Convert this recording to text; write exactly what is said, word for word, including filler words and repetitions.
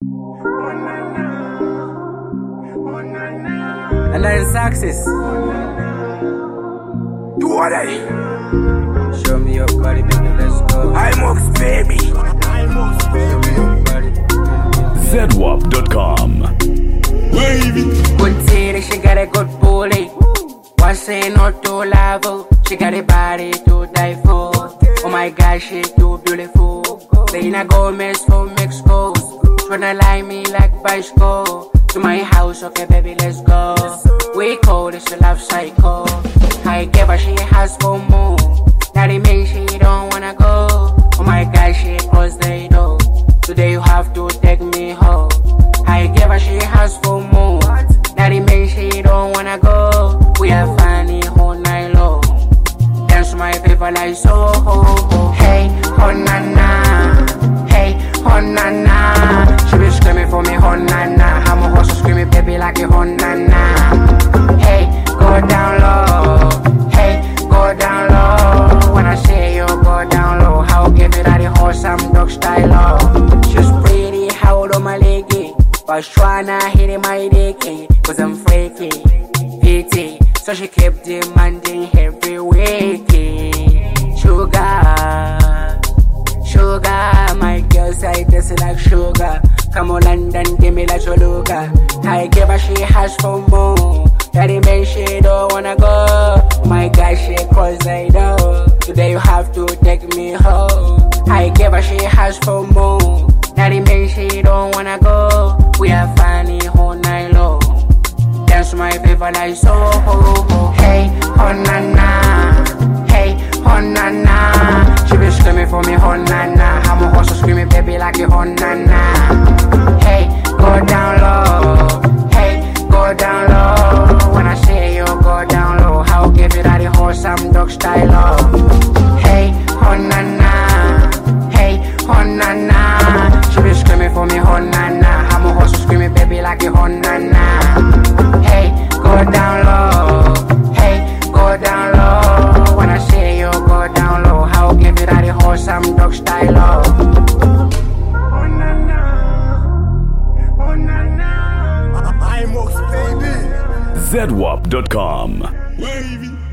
And that is success. Do what I Show me your body, baby, let's go. IMOX, baby. IMOX, Show me your body. Z W A P dot com. Good city, she got a good booty. One say no to love. She got a body to die for. Oh my God, she too beautiful. Selena Gomez from Mexico. Tryna lie me like bicycle. To my house, okay baby, let's go. We call this a love cycle. I gave her, she has for more. That it means she don't wanna go. Oh my God, she closed the door. Today you have to take me home. I gave her, she has for more. That it means she don't wanna go. We are funny all night long. Dance my favorite like so. Hey, oh na na. Hey, oh na na. She be screaming for me, oh na na. I'm a horse screaming, baby, like a oh na na. Hey, go down low. Hey, go down low. When I say you go down low, I'll give it at the horse, I'm dog style low. She's pretty, how old on my leggy. But tryna hit it my dicky, cause I'm freaky, pity. So she kept demanding every week. Sugar, sugar, my girl say this like sugar. Come on London, give me like Choluka. I give her, she has for more. Daddy man, she don't wanna go. My God, she close the door. Today you have to take me home. I give her, she has for more. Daddy man, she don't wanna go. We are funny all night long. Dance my favorite like so. Hey, oh na na. Hey, oh na na. She be screaming for me, oh na na. I'm a horse screaming, baby, like a oh na na. Hey, go down low. Hey, go down low. When I say you go down low, I'll give it at the horse, I'm dog style low. Hey, oh na na. Hey, oh na na. She be screaming for me, oh na na. I'm a horse screaming, baby, like a oh na na. Hey, go down low. Hey, go down low. When I say you go down low, I'll give it at the horse, I'm dog style low. Oh na na. Oh na na. IMOX, baby. Z W A P dot com. Wavy.